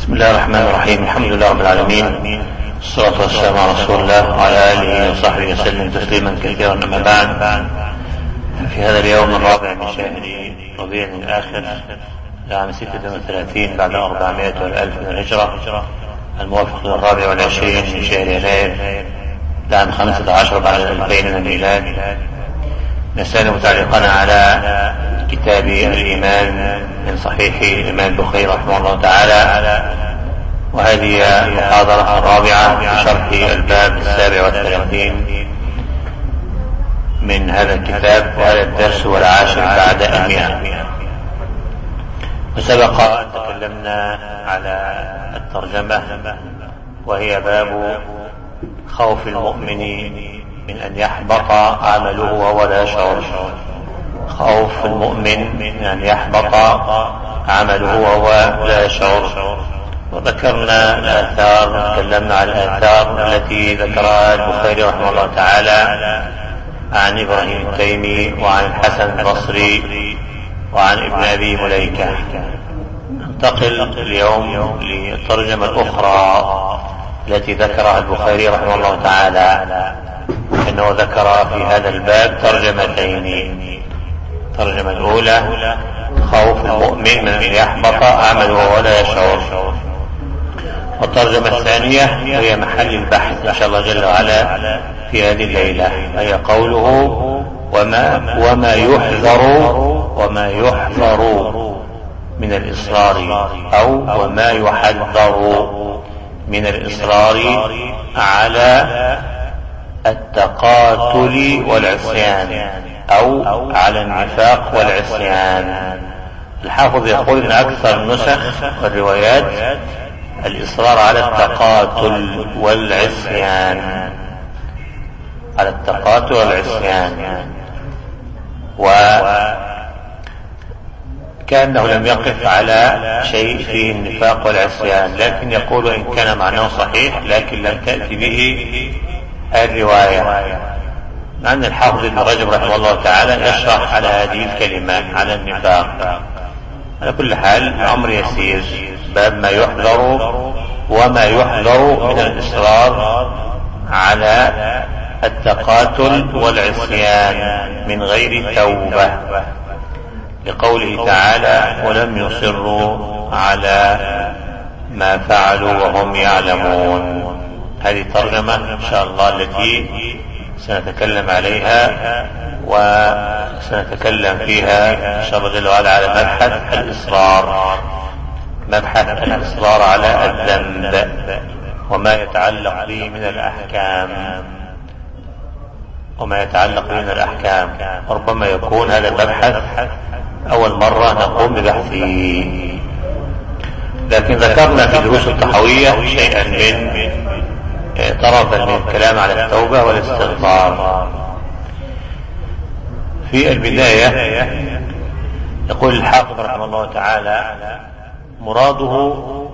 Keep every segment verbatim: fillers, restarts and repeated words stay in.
بسم الله الرحمن الرحيم. الحمد لله رب العالمين، الصلاة والسلام على رسول الله وعلى آله وصحبه وسلم تسليما كثيرا. أما بعد، في هذا اليوم الرابع من شهر ربيع الآخر لعام ستة وثلاثين بعد أربعمائة والألف من الهجرة، الموافق للرابع والعشرين من شهر يناير لعام خمسة عشر بعد الألفين من الميلاد، نستأنف تعليقنا على كتاب الإيمان من صحيح الإمام البخاري رحمه الله تعالى، وهذه المحاضرة الرابعة في شرح الباب السابع والثلاثين من هذا الكتاب، وهذا الدرس والعاشر بعد المئة. وسبق أن تكلمنا على الترجمة، وهي باب خوف المؤمن من أن يحبط عمله وهو لا يشعر. خوف المؤمن من أن يحبط عمله وهو لا يشعر. وذكرنا الآثار، تكلمنا عن الآثار التي ذكرها البخاري رحمه الله تعالى عن إبراهيم التيمي وعن الحسن البصري وعن ابن أبي مليكة. ننتقل اليوم للترجمة الأخرى التي ذكرها البخاري رحمه الله تعالى، إنه ذكر في هذا الباب ترجمتين. الترجمة الأولى خوف المؤمن من أن يحبط عمله ولا يشعر، والترجمة الثانية هي محل البحث إن شاء الله جل وعلا في هذه الليلة، هي قوله وما, وما يحذر وما يحذر من الإصرار، أو وما يحذر من الإصرار على التقاتل والعصيان، أو على النفاق والعصيان. الحافظ يقول إن أكثر النسخ والروايات الإصرار على التقاتل والعصيان، على التقاتل والعصيان، وكأنه لم يقف على شيء فيه النفاق والعصيان، لكن يقول إن كان معناه صحيح لكن لم تأتي به الرواية، مع أن الحافظ ابن رجب رحمه الله تعالى يشرح على هذه الكلمات على النفاق. على كل حال الأمر يسير، باب ما يحذر وما يحذر من الإصرار على التقاتل والعصيان من غير توبة، لقوله تعالى ولم يصروا على ما فعلوا وهم يعلمون. هذه ترجمة إن شاء الله التي سنتكلم عليها، وسنتكلم فيها إن شاء الله جل وعلا على مبحث الإصرار، مبحث الإصرار على الذنب وما يتعلق به من الأحكام، وما يتعلق به من الأحكام. وربما يكون هذا المبحث أول مرة نقوم ببحثه، لكن ذكرنا في دروس التحوية شيئا من طرفا من الكلام على التوبة والاستغفار. في البداية يقول الحافظ رحمه الله تعالى مراده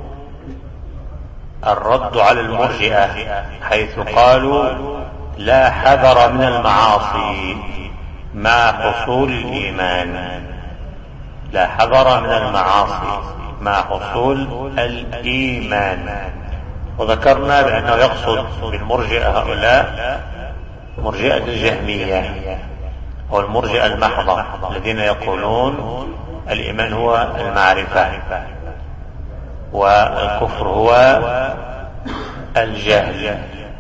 الرد على المرجئة، حيث قالوا لا حذر من المعاصي مع حصول الإيمان. لا حذر من المعاصي مع حصول الإيمان. وذكرنا بأنه يقصد بالمرجئة هؤلاء مرجئة الجهمية أو المرجئة المحضة، الذين يقولون الإيمان هو المعرفة والكفر هو الجهل،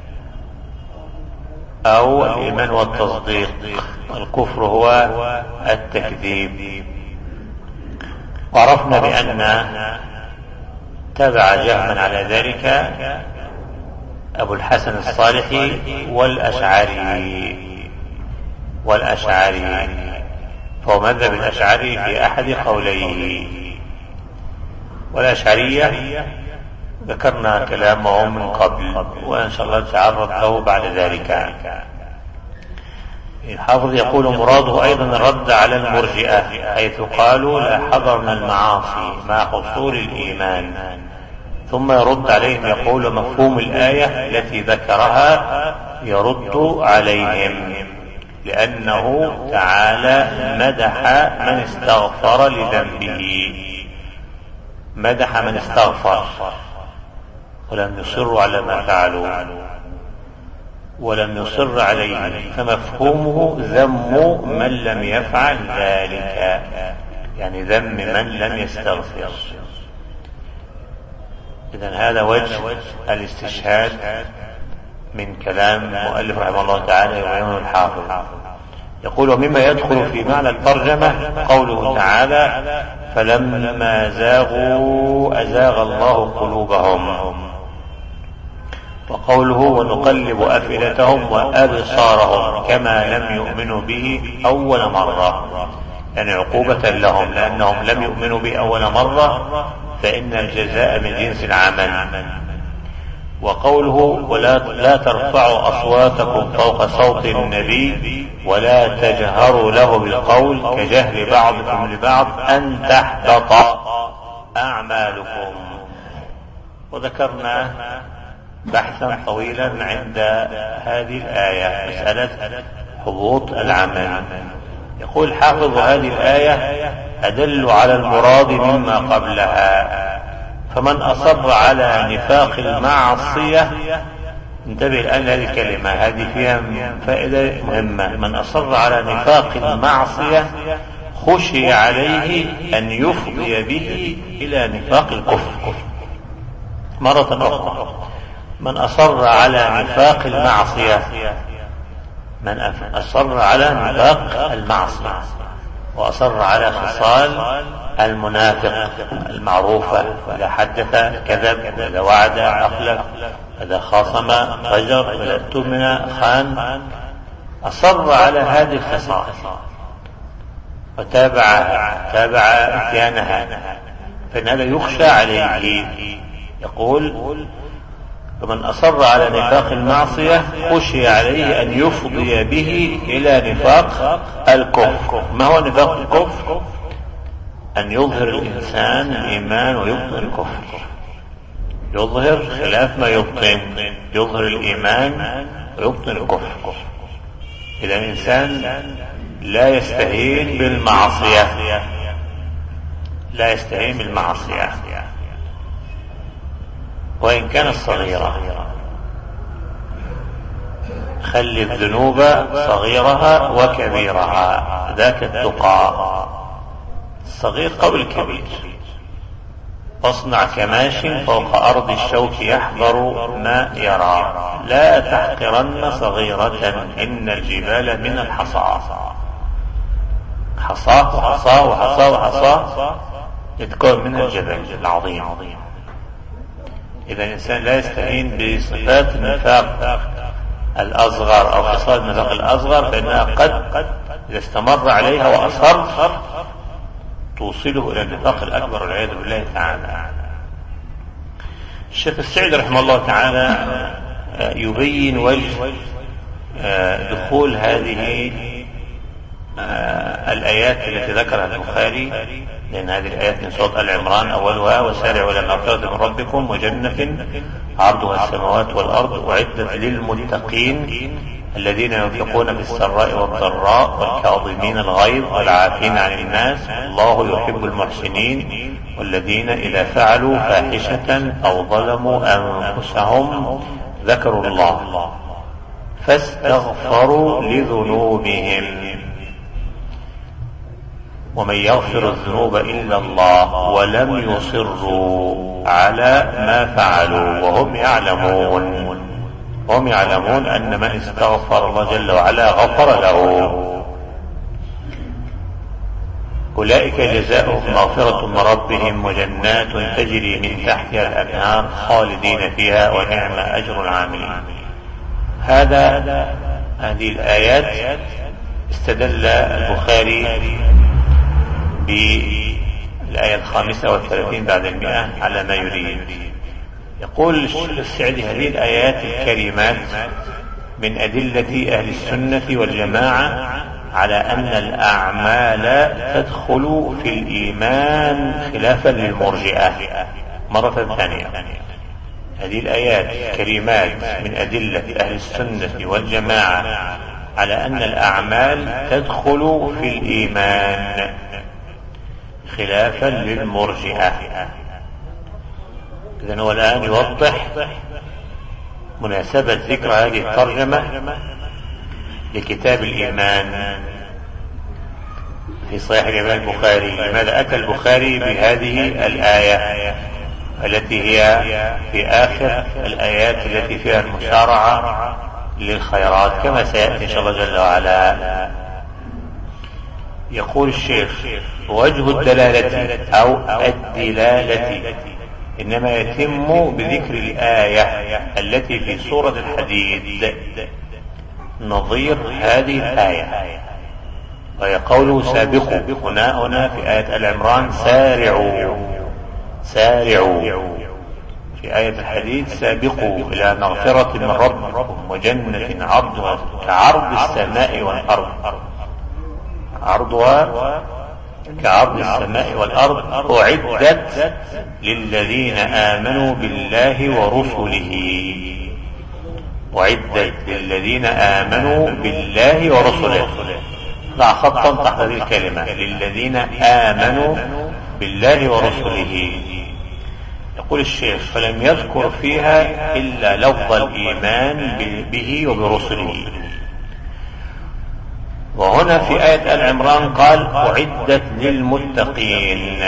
أو الإيمان هو التصديق، الكفر هو التكذيب. وعرفنا بأن تبع جهما على ذلك أبو الحسن الصالحي والأشعري والأشعري فهو مذهب الأشعري في أحد قوليه. والأشعرية ذكرنا كلامهم من قبل، وإن شاء الله نتعرض له بعد ذلك. الحافظ يقول مراده أيضا الرد على المرجئة، حيث قالوا لا حذر من المعاصي مع حصول الإيمان، ثم يرد عليهم يقول مفهوم الآية التي ذكرها يرد عليهم، لأنه تعالى مدح من استغفر لذنبه، مدح من استغفر ولم يصروا على ما فعلوا ولم يصر عليه، فمفهومه ذم من لم يفعل ذلك، يعني ذم من لم يستغفر. إذن هذا وجه الاستشهاد من كلام المؤلف رحمه الله تعالى ويبينه الحافظ. يقول: ومما يدخل في معنى الترجمة قوله تعالى: فلما زاغوا أزاغ الله قلوبهم، وقوله: ونقلب أفئدتهم وأبصارهم كما لم يؤمنوا به أول مرة، يعني عقوبة لهم لأنهم لم يؤمنوا به أول مرة، فإن الجزاء من جنس العمل. وقوله: ولا لا ترفعوا أصواتكم فوق صوت النبي ولا تجهروا له بالقول كجهر بعضكم لبعض أن تحبط أعمالكم. وذكرنا بحثا طويلا عند هذه الآية مسألة حبوط العمل. يقول حافظ: هذه الآية أدل على المراد مما قبلها، فمن أصر على نفاق المعصية، انتبه الآن هذه الكلمة، هذه فيها فائدة مهمة، من أصر على نفاق المعصية خشي عليه أن يفضي به إلى نفاق الكفر. مرة أخرى، من أصر على نفاق المعصية، من أصر على نفاق المعصية وأصر على خصال المنافق المعروفة، إذا حدث كذب، إذا وعد أخلف، إذا خاصم فجر، إذا اؤتمن خان، أصر على هذه الخصال وتابع تابع اتيانها، فإن هذا يخشى عليه. يقول: فمن أصر على نفاق المعصية خشي عليه أن يفضي به إلى نفاق الكفر. ما هو نفاق الكفر؟ أن يظهر الإنسان الإيمان ويبطن الكفر، يظهر خلاف ما يبطن، يظهر الإيمان ويبطن الكفر. إذا الإنسان لا يستهين بالمعصية، لا يستهين بالمعصية وإن كانت صغيرة. خلي الذنوب صغيرها وكبيرها، ذاك التقى، الصغير قبل الكبير. اصنع كماش فوق أرض الشوك يحذر ما يرى، لا تحقرن صغيرة إن الجبال من الحصى. حصاه وحصاه وحصاه وحصاه يتكون من الجبل العظيم. إذا الإنسان لا يستهين بصفات النفاق الأصغر أو خصال النفاق الأصغر، فإنها قد إذا استمر عليها وأصر توصله إلى النفاق الأكبر والعياذ بالله تعالى. الشيخ السعدي رحمه الله تعالى يبين وجه دخول هذه الآيات التي ذكرها البخاري، لأن هذه الآيات من سورة آل عمران أولها: وسارعوا إلى مغفرة من ربكم وجنة عرضها السماوات والأرض أعدت للمتقين الذين ينفقون في السراء والضراء والكاظمين الغيظ والعافين عن الناس الله يحب المحسنين والذين إذا فعلوا فاحشة أو ظلموا أنفسهم ذكروا الله فاستغفروا لذنوبهم ومن يغفر الذنوب إلا الله ولم يصروا على ما فعلوا وهم يعلمون وهم يعلمون أن من استغفر الله جل وعلا غفر له أولئك جزاؤهم مغفرة من ربهم وجنات تجري من تحتها الأنهار خالدين فيها ونعم أجر العاملين. هذا هذه الآيات استدل البخاري بالآية الخامسة والثلاثين بعد المئة على ما يريد. يقول الشيخ السعدي: هذه الآيات الكريمات من أدلة أهل السنة والجماعة على أن الأعمال تدخل في الإيمان خلافا للمرجئة. مرة ثانية، هذه الآيات الكريمات من أدلة أهل السنة والجماعة على أن الأعمال تدخل في الإيمان خلافا للمرجئة. إذن هو الآن يوضح مناسبة ذكر هذه الترجمة لكتاب الإيمان في صحيح الإمام البخاري. لماذا أتى البخاري بهذه الآية التي هي في آخر الآيات التي فيها المسارعة للخيرات كما سيأتي إن شاء الله جل وعلا؟ يقول الشيخ: وجه الدلالة أو الدلالة إنما يتم بذكر الآية التي في سورة الحديد نظير هذه الآية، وهي قوله سابقوا. هنا هنا في آية آل عمران سارعوا سارعوا، في آية الحديد سابقوا إلى مغفرة من ربكم وجنة عرضها كعرض السماء والأرض، عرضها كعرض السماء والأرض أعدت للذين آمنوا بالله ورسله. أعدت للذين آمنوا بالله ورسله، ضع خطا تحت هذه الكلمة، للذين آمنوا بالله ورسله. يقول الشيخ: فلم يذكر فيها إلا لفظ الإيمان به وبرسله. وهنا في آية آل عمران قال أعدت للمتقين،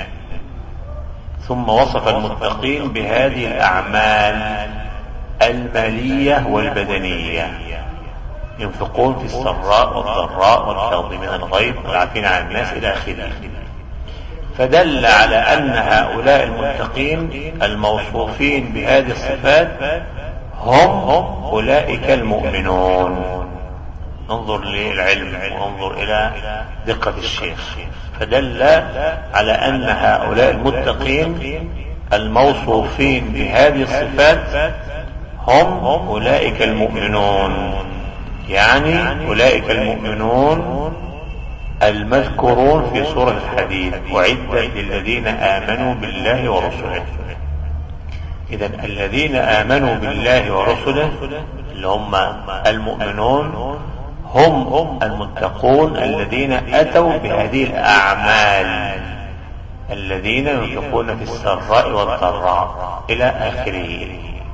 ثم وصف المتقين بهذه الأعمال المالية والبدنية، ينفقون في السراء والضراء والكاظمين الغيظ والعافين عن الناس إلى آخره. فدل على أن هؤلاء المتقين الموصوفين بهذه الصفات هم أولئك المؤمنون. انظر للعلم وانظر إلى دقة الشيخ. فدل على أن هؤلاء المتقين الموصوفين بهذه الصفات هم أولئك المؤمنون، يعني أولئك المؤمنون المذكورون في سورة الحديد أعدت للذين آمنوا بالله ورسله. إذن الذين آمنوا بالله ورسله اللي هم المؤمنون هم المتقون الذين أتوا بهذه الأعمال، الذين ينفقون في السراء والضراء إلى آخره.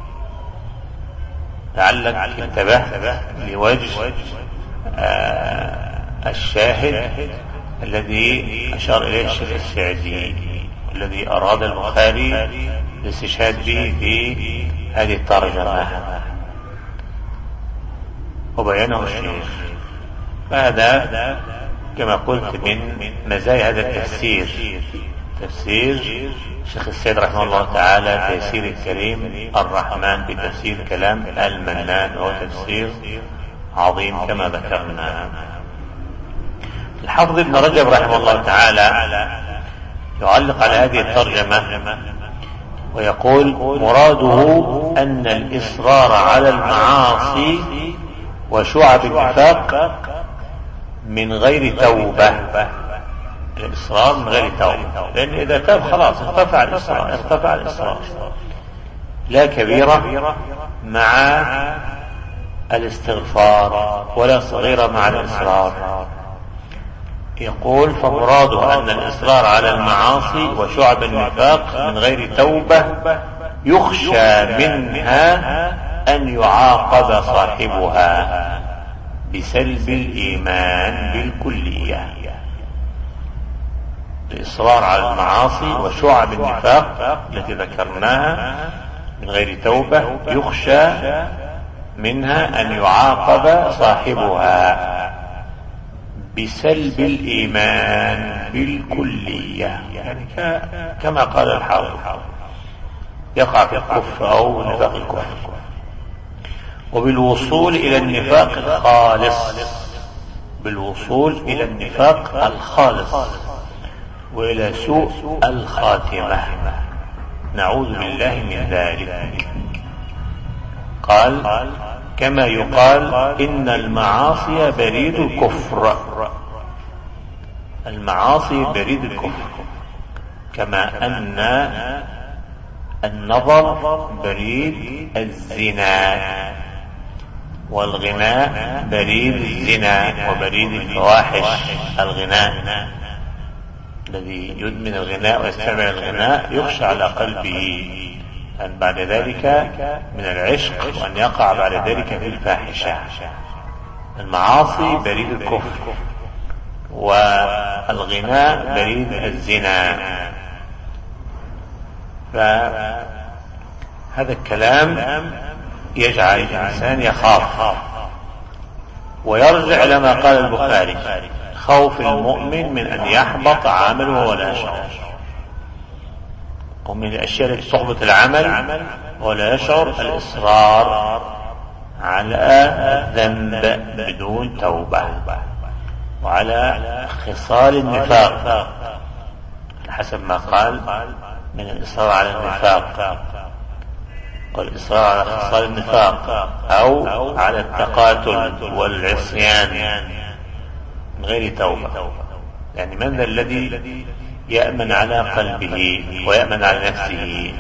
لعلك انتبهت لوجه آه الشاهد الذي أشار إليه الشيخ السعدي، الذي أراد البخاري الاستشهاد به في هذه الترجمة وبيانه الشيخ. فهذا كما قلت من مزايا هذا التفسير، تفسير الشيخ السيد رحمه الله تعالى تيسير الكريم الرحمن في تفسير كلام المنان، وهو تفسير عظيم كما ذكرنا. الحافظ ابن رجب رحمه الله تعالى يعلق على هذه الترجمة ويقول: مراده أن الإصرار على المعاصي وشعب النفاق من غير توبة. الإصرار من غير توبة، لأن إذا تاب خلاص ارتفع الإصرار، ارتفع الإصرار. لا كبيرة مع الاستغفار ولا صغيرة مع الإصرار. يقول: فمراده أن الإصرار على المعاصي وشعب النفاق من غير توبة يخشى منها أن يعاقب صاحبها بسلب الإيمان بالكلية. الإصرار على المعاصي وشعب النفاق التي ذكرناها من غير توبة يخشى منها أن يعاقب صاحبها بسلب الإيمان بالكلية، يعني كما قال الحافظ يقع في الكفر أو نفاق الكفر، وبالوصول إلى النفاق الخالص، بالوصول إلى النفاق الخالص وإلى سوء الخاتمة، نعوذ بالله من ذلك. قال: كما يقال إن المعاصي بريد الكفر، المعاصي بريد الكفر، كما أن النظر بريد الزنا، والغناء بريد الزنا وبريد الفواحش. الغناء الذي يدمن الغناء ويستمع الغناء يخشى على قلبه أن بعد ذلك من العشق وأن يقع بعد ذلك في الفاحشة. المعاصي بريد الكفر، والغناء بريد الزنا. فهذا الكلام يجعل الإنسان يخاف ويرجع لما قال البخاري: خوف المؤمن من أن يحبط عمله ولا يشعر. ومن الأشياء التي تحبط العمل ولا يشعر الإصرار على الذنب بدون توبة، وعلى خصال النفاق حسب ما قال من الإصرار على النفاق، والإصرار على خصال النفاق أو على التقاتل والعصيان من غير توبة. يعني من ذا الذي يأمن على قلبه ويأمن على نفسه؟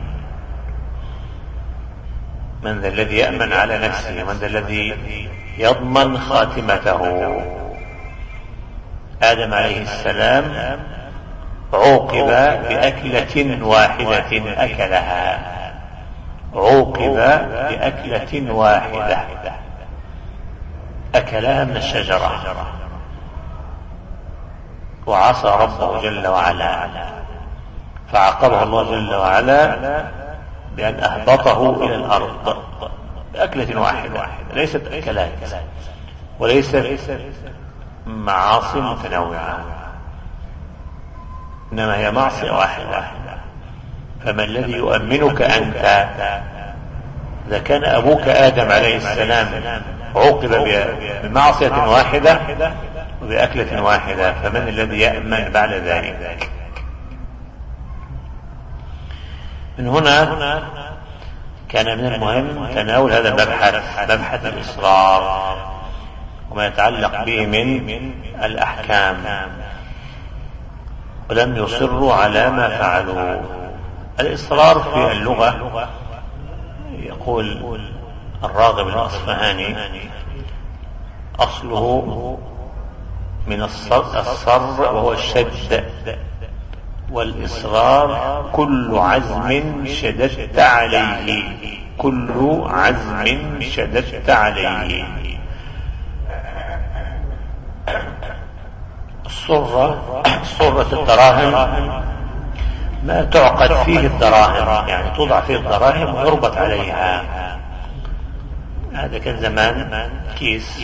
من ذا الذي يأمن على نفسه؟ من ذا الذي يضمن خاتمته؟ آدم عليه السلام عوقب بأكلة واحدة أكلها، عوقب بأكلة واحدة أكلها من الشجرة، وعصى ربه جل وعلا، فعاقبه الله جل وعلا بأن أهبطه إلى الأرض بأكلة واحدة، ليست أكلات وليست معاصي متنوعة، إنما هي معصية واحدة. فما الذي يؤمنك أنت؟ إذا كان أبوك آدم عليه السلام عوقب بمعصية واحدة وبأكلة واحدة، فمن الذي يأمن بعد ذلك؟ من هنا كان من المهم تناول هذا المبحث، مبحث الإصرار وما يتعلق به من الأحكام. ولم يصروا على ما فعلوا. الإصرار في اللغة يقول الراغب الأصفهاني أصله من الصر, الصر وهو الشد، والإصرار كل عزم شددت عليه، كل عزم شددت عليه. الصرة صرة الدراهم ما تعقد فيه الدراهم، يعني توضع فيه الدراهم ويربط عليها. هذا كان زمان كيس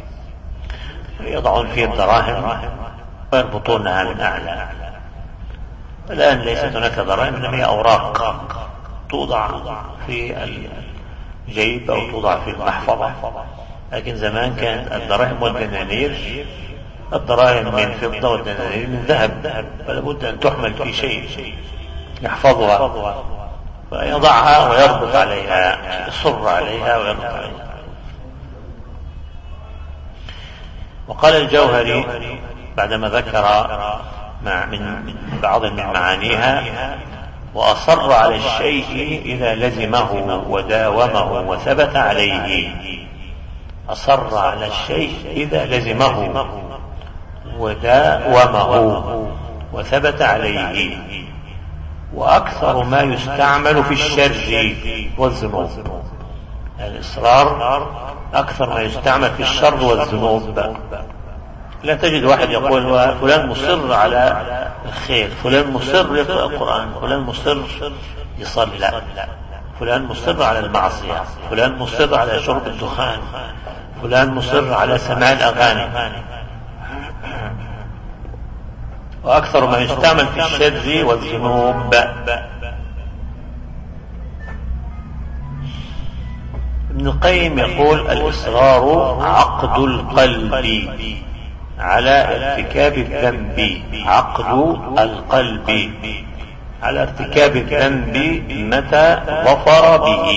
يضعون فيه الدراهم ويربطونها من أعلى. الآن ليست هناك دراهم، إنما هي أوراق توضع في الجيب أو توضع في المحفظة. لكن زمان كانت الدراهم والدنانير، الدراهم من فضة والدنانير من ذهب، فلا بد أن تحمل في شيء يحفظها، فيضعها ويربط عليها، يصر عليها ويربط عليها. وقال الجوهري بعدما ذكر من بعض من معانيها: وأصر على الشيء إذا لزمه وداومه وثبت عليه. أصر على الشيء إذا لزمه وداومه وثبت عليه. وأكثر ما يستعمل في الشر والذنوب، الإصرار أكثر ما يستعمل في الشر والذنوب. لا تجد واحد يقول فلان مصر على الخير، فلان مصر يقرأ القرآن، فلان مصر يصلي، فلان مصر على المعصية، فلان مصر على شرب الدخان، فلان مصر على سماع الأغاني. وأكثر ما يستعمل في الشر والذنوب. ابن القيم يقول: الإصرار عقد القلب على ارتكاب الذنب، عقد القلب على ارتكاب الذنب متى ظفر به.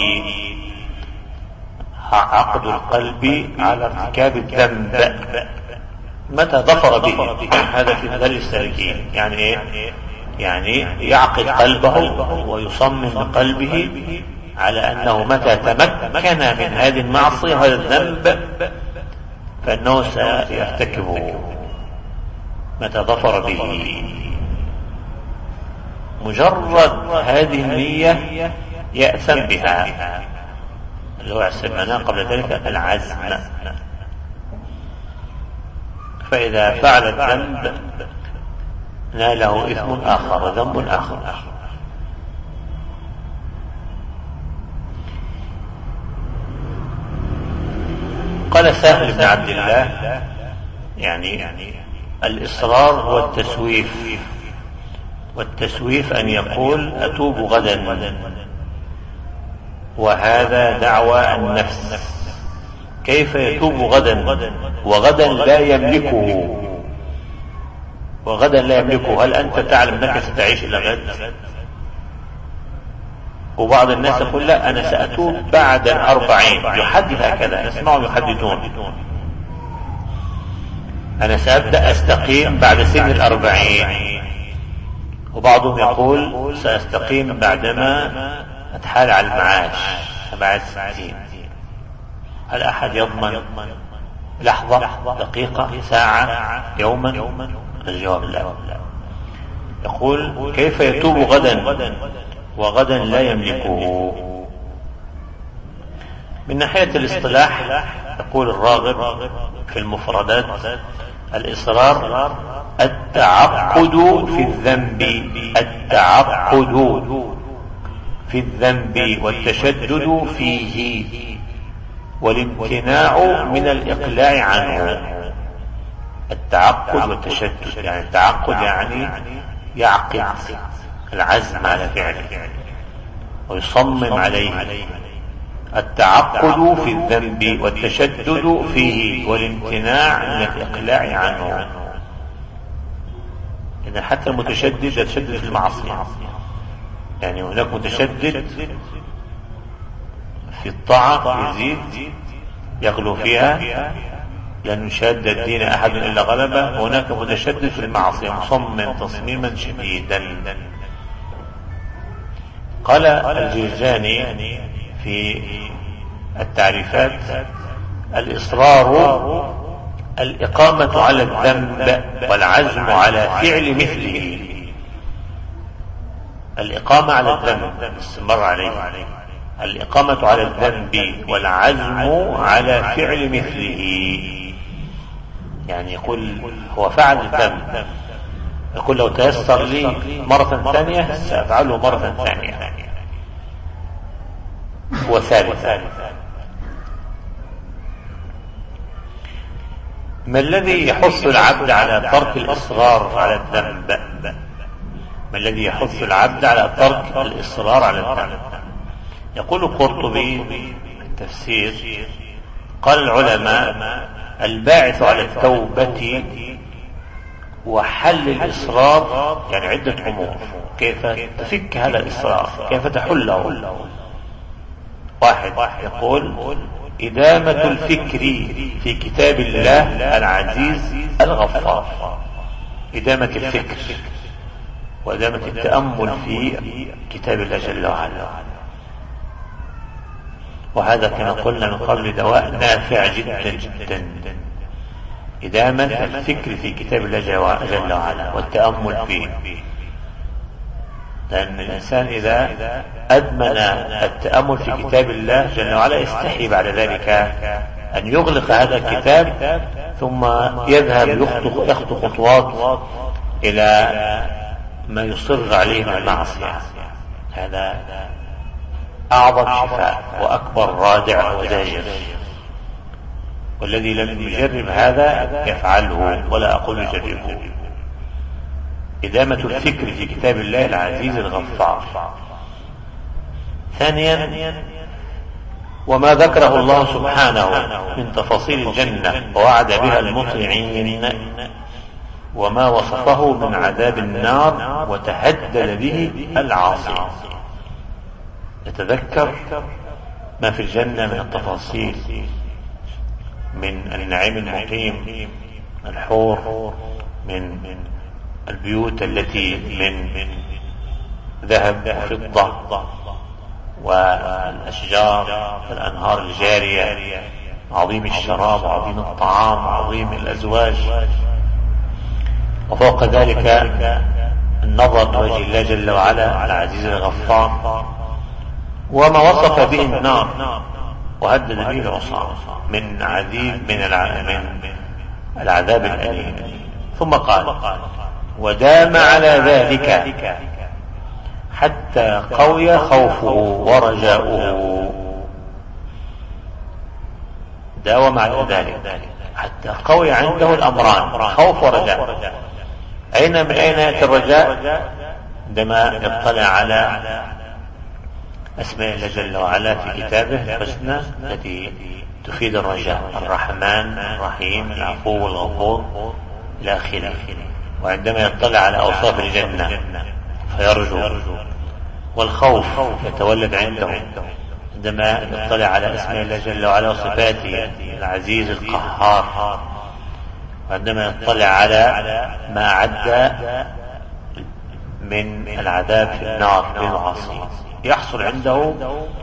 عقد القلب على ارتكاب الذنب متى ظفر به. هذا في مدارج السالكين. يعني ايه؟ يعني يعقد قلبه ويصمم بقلبه على أنه متى تمكن من هذه المعصية وهذا الذنب فإنه سيرتكبه متى ظفر به. مجرد هذه النية يأثم بها، اللي هو يحسبنا قبل ذلك العزم. فإذا فعل الذنب ناله إثم آخر وذنب آخر. قال سهل بن عبد الله يعني الإصرار هو التسويف، والتسويف أن يقول أتوب غدا، وهذا دعوى النفس. كيف يتوب غدا وغدا لا يملكه؟ وغدا لا يملكه، هل أنت تعلم أنك ستعيش إلى غد؟ وبعض الناس يقول لا أنا سأتوب بعد الأربعين، يحدث هكذا نسمعهم يحدثون، أنا سأبدأ أستقيم بعد سن الأربعين. وبعضهم يقول سأستقيم بعدما أتحال على المعاش بعد ستين. هل أحد يضمن لحظة، دقيقة، ساعة، يوما؟ الجواب لا. يقول كيف يتوب غدا وغدا لا يملكه؟ من ناحية الاصطلاح يقول الراغب في المفردات الإصرار التعقد في الذنب، التعقد في الذنب والتشدد فيه والامتناع من الإقلاع عنه. التعقد والتشدد يعني التعقد يعني يعقد العزم على فعله ويصمم عليه. التعقد في الذنب والتشدد فيه والامتناع من الإقلاع عنه. إذا حتى المتشدد يتشدد في المعصية، يعني هناك متشدد في الطاعة يزيد يغلو فيها لن يشاد الدين أحد إلا غلبه، وهناك متشدد في المعصية مصمم تصميما شديدا. قال الجرجاني في التعريفات الإصرار الإقامة على الذنب والعزم على فعل مثله. الإقامة على الذنب استمر عليه، الإقامة على الذنب والعزم على فعل مثله. يعني يقول هو فعل الذنب، يقول لو تيسر لي مرة ثانية سأفعله مرة ثانية وثالثة. ما الذي يحث العبد على ترك الإصرار على الذنب؟ ما الذي يحث العبد على ترك الإصرار على الذنب؟ يقول القرطبي في التفسير قال العلماء الباعث على التوبة وحل الإصرار يعني عدة أمور. كيف تفك هذا الإصرار؟ كيف تحله؟ واحد يقول إدامة الفكر في كتاب الله العزيز الغفار، إدامة الفكر وإدامة التأمل في كتاب الله جل وعلا. وهذا كما قلنا من قبل دواء نافع جدا جدا، إدامة الفكر في كتاب الله جل وعلا والتأمل فيه. لأن الإنسان إذا أدمن التأمل في كتاب الله جل وعلا يستحي بعد ذلك أن يغلق هذا الكتاب ثم يذهب يخطو خطوات إلى ما يصر عليه من المعصية. هذا أعظم شفاء وأكبر رادع وزاجر، والذي لم يجرب هذا يفعله ولا أقول يجربه. إدامة الفكر في كتاب الله العزيز الغفار. ثانيا وما ذكره الله سبحانه من تفاصيل الجنة ووعد بها المطيعين، وما وصفه من عذاب النار وتهدد به العاصي. يتذكر ما في الجنة من التفاصيل من النعيم المقيم، الحور، من البيوت التي من ذهب وفضة، والأشجار والأنهار الجارية، عظيم الشراب وعظيم الطعام وعظيم الأزواج. وفوق ذلك النظر لوجه الله جل وعلا العزيز الغفار، وما وصف به النار وهدد به العصاة من عذاب من العذاب الأليم. ثم قال: ودام على ذلك حتى قوي خوفه ورجاؤه. داوم على ذلك حتى قوي عنده الأمران، خوف ورجاء. أين من أين يأتي الرجاء؟ عندما يطلع على أسماء الله جل وعلا في كتابه الحسنى التي تفيد الرجاء: الرحمن، الرحيم، العفو، الغفور إلى آخره. وعندما يطلع على أوصاف الجنة فيرجو، والخوف يتولد عنده عندما يطلع على اسماء الله جل وعلا وصفاته: العزيز، القهار. وعندما يطلع على ما عد من العذاب في النار بالمعاصي يحصل عنده،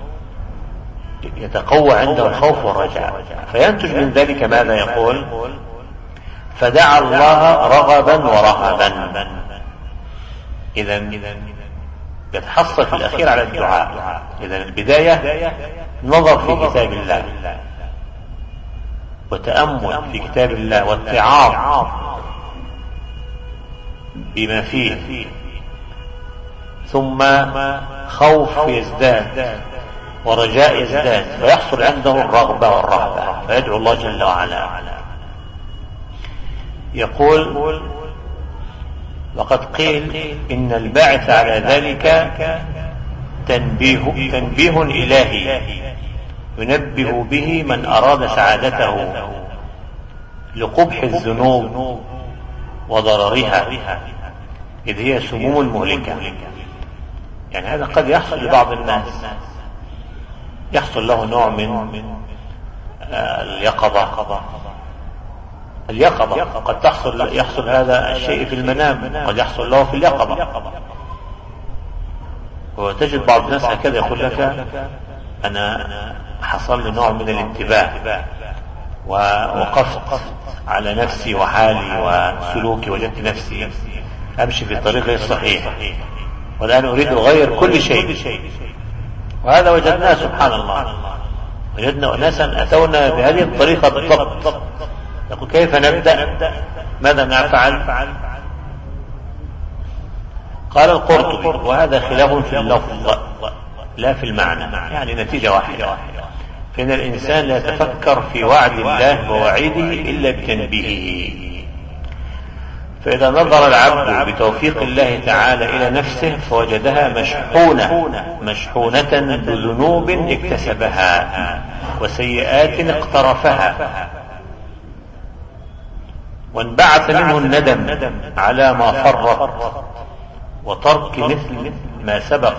يتقوى عنده الخوف والرجاء. فينتج من ذلك ماذا؟ يقول: فدعا الله رغبا ورهبا. إذن يتحصل في الأخير على الدعاء. إذن البداية نظر في كتاب الله وتأمل في كتاب الله واتعاظ بما فيه، ثم خوف يزداد ورجاء يزداد، فيحصل عنده الرغبة والرهبة، فيدعو الله جل وعلا. يقول: وقد قيل إن الباعث على ذلك تنبيه, تنبيه إلهي ينبه به من أراد سعادته لقبح الذنوب وضررها، إذ هي سموم مهلكة. يعني هذا قد يحصل لبعض الناس، يحصل له نوع من اليقظة. اليقظة قد تحصل يحصل هذا الشيء في المنام، قد يحصل له في اليقظة. وتجد بعض الناس هكذا يقول لك: أنا حصل لي نوع من الانتباه ووقفت على نفسي وحالي وسلوكي، وجدت نفسي أمشي في الطريق غير صحيح، والآن أريد أغير كل شيء. وهذا وجدناه سبحان الله، وجدنا أناسا أتونا بهذه الطريقة بالضبط. يقول: كيف نبدأ؟ ماذا نفعل؟ قال القرطبي: وهذا خلاف في اللفظ لا في المعنى، يعني نتيجة واحدة، فإن الإنسان لا يتفكر في وعد الله ووعيده إلا بتنبيهه. فإذا نظر العبد بتوفيق الله تعالى إلى نفسه فوجدها مشحونة مشحونة بذنوب اكتسبها وسيئات اقترفها، وانبعث منه الندم على ما فرط وترك مثل ما سبق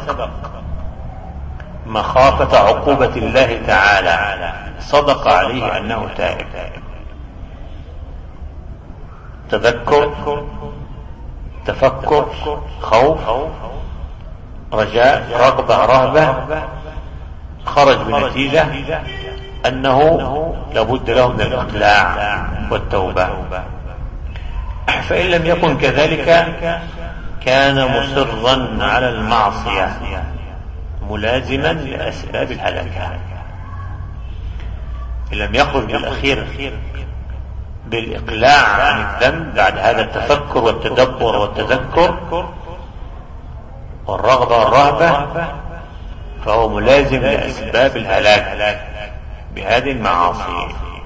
مخافة عقوبة الله تعالى، صدق عليه أنه تائب. تذكر، تفكر، خوف، رجاء، رغبة، رهبة، خرج بنتيجة أنه لابد له من الإقلاع والتوبة. فإن لم يكن كذلك كان مصرا على المعصية ملازما لأسباب الهلاك. إن لم يخرج بالأخير بالإقلاع عن الذنب بعد هذا التفكر والتدبر والتذكر والرغبة والرهبة، فهو ملازم لأسباب الهلاك بهذه المعاصي.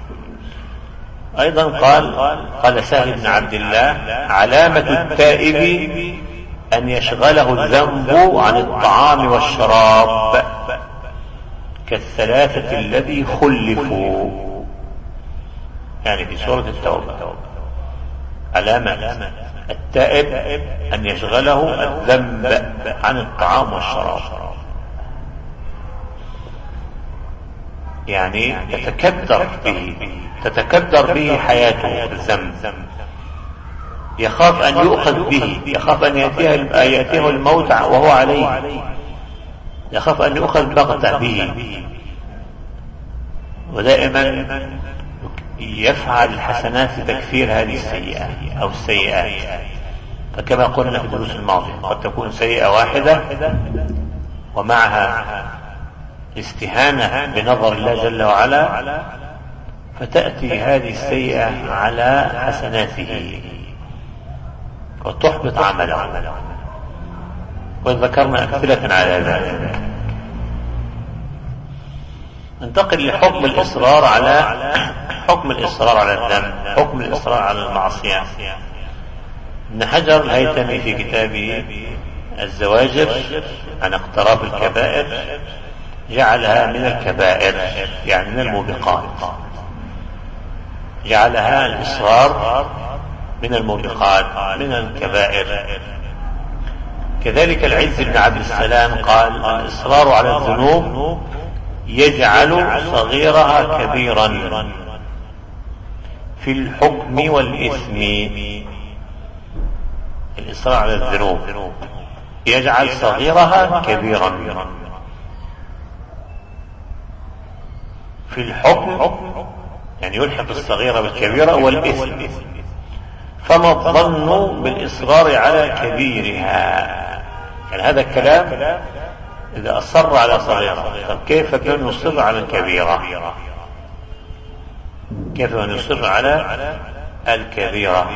أيضا قال قال سهل بن عبد الله: علامة التائب أن يشغله الذنب عن الطعام والشراب كالثلاثة الذي خلفوا، يعني في سورة التوبة. علامة التائب أن يشغله الذنب عن الطعام والشراب، يعني يتكدر به تتكدر به حياته الذنب، يخاف أن يؤخذ به، يخاف أن يأتيه, يأتيه الموت وهو عليه، يخاف أن يؤخذ بغتة به، ودائما يفعل الحسنات لتكفير هذه السيئات أو السيئات. فكما قلنا في الدروس الماضية قد تكون سيئة واحدة ومعها الاستهانة بنظر الله جل وعلا، فتأتي هذه السيئة على حسناته وتحبط عمله. وذكرنا أمثلة على ذلك. ننتقل لحكم الإصرار على حكم الإصرار على الذنب، حكم الإصرار على المعصية. ابن حجر الهيثمي في كتابه الزواجر عن اقتراف الكبائر جعلها من الكبائر، يعني من الموبقات، جعلها الإصرار من الموبقات من الكبائر. كذلك العز بن عبد السلام قال: الإصرار على الذنوب يجعل صغيرها كبيرا في الحكم والإثم. الإصرار على الذنوب يجعل صغيرها كبيرا في الحكم، يعني يلحق الصغيرة بالكبيرة والإثم. فما الظن بالإصرار على كبيرها؟ يعني هذا الكلام إذا أصر على صغيرة، طب كيف كان يصر على الكبيرة؟ كيف أن يصر على الكبيرة؟